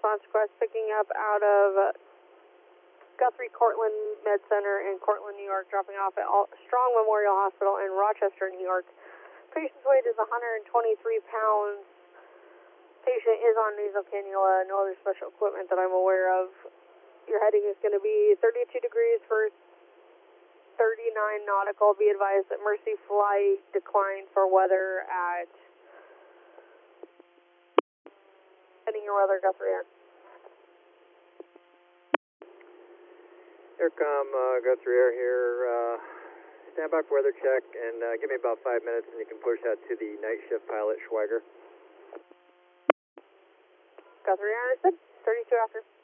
response request picking up out of Guthrie Cortland Med Center in Cortland, New York, dropping off at Strong Memorial Hospital in Rochester, New York. Patient's weight is 123 pounds. Patient is on nasal cannula, no other special equipment that I'm aware of. Your heading is going to be 32 degrees for 39 nautical. Be advised that Mercy flight declined for weather at heading your weather, Guthrie Air. Aircom, Guthrie Air here. Stand by for weather check and give me about 5 minutes and you can push that to the night shift pilot, Schweiger. Guthrie Air, 32 after.